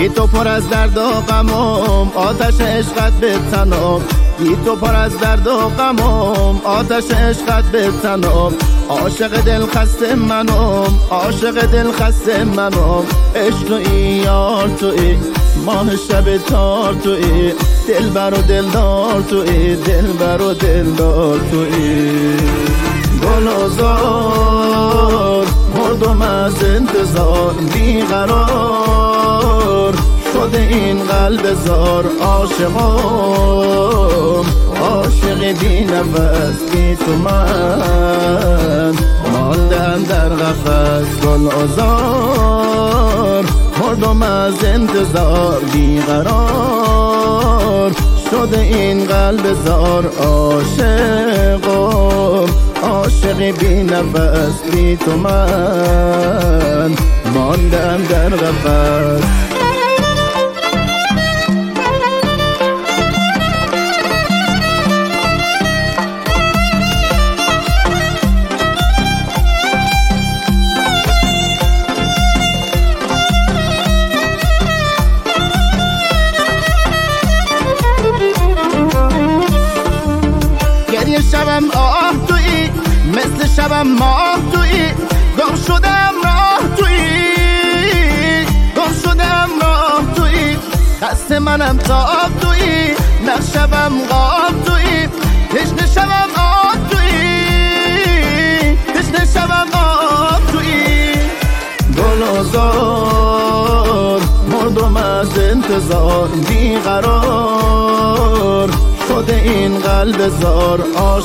بی تو پر از درد و غمم، آتش عشقت به تنم. بی تو پر از درد و غمم، آتش عشقت به تنم. عاشق دل خسته منم، عاشق دل خسته منم. عشق تویی یار تویی، ماه شب تار تویی، دلبر و دلدار تویی، دلبر و دلدار تویی. گل و زار مردم از انتظار، بیقرار شده این قلب زار. عاشقم عاشق بی نفس، بی تو من ماندم در قفس. گل و زار مردم از انتظار، بیقرار شده این قلب زار. عاشقم عاشق بی نفس، بی تو من ماندم در قفس. گریه شبم آه تویی، مثل شبم ماه تویی. گم شدم راه تویی، گم شدم راه تویی. خسته منم تاب تویی، نقشبم غاب تویی. تشنه شبم آب تویی، تشنه شبم آب تویی. گل و زار مردم از انتظار، بیقرار شده این قلب زار.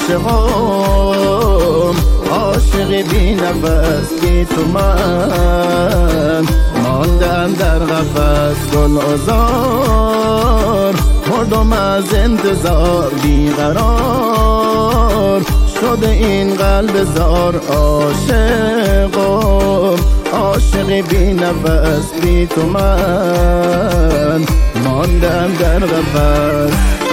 عاشقم عاشق بی نفس، بی تو من ماندم در قفس. گل و زار مردم از انتظار، بیقرار شده این قلب زار. عاشقم عاشق بی نفس، بی تو من ماندم در قفس.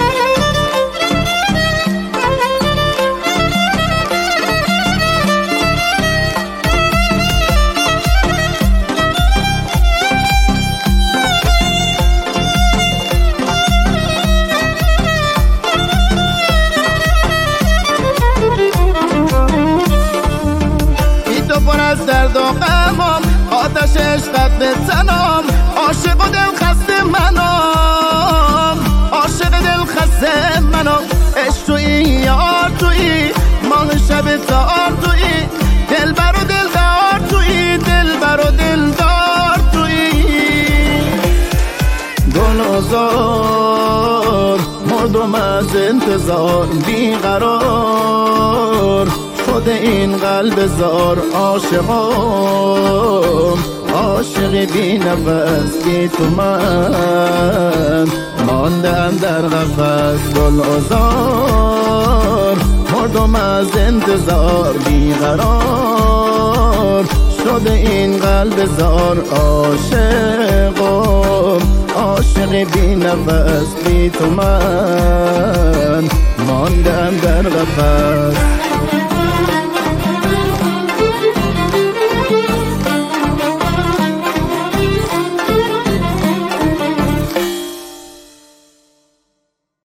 پر از درد و غمم، آتش عشقت به تنم. عاشق و دل خسته منم، عاشق دل خسته منم. عشق تویی یار تویی، ماه شب تار تویی، دلبر و دلدار تویی، دلبر و دلدار تویی. گل و زار مردم از انتظار، بیقرار شده این قلب زار. عاشقم عاشق بی نفس، بی تو من ماندم در قفس. گل و زار مردم از انتظار، بیقرار شده این قلب زار. عاشقم عاشق بی نفس، بی تو من ماندم در قفس.